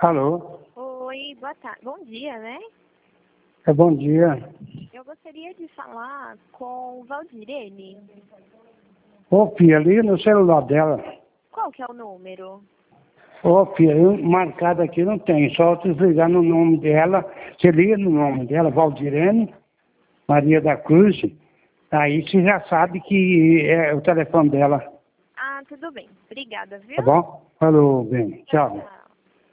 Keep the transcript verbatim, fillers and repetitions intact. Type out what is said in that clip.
Alô? Oi, boa tarde. Bom dia, né? É bom dia. Eu gostaria de falar com o Valdirene. Ô, filha, liga no celular dela. Qual que é o número? Ô, filha, eu marcado aqui não tem, só desligar no nome dela. Você liga no nome dela, Valdirene Maria da Cruz. Aí você já sabe que é o telefone dela. Ah, tudo bem. Obrigada, viu? Tá bom? Falou, bem. Tchau. Tchau.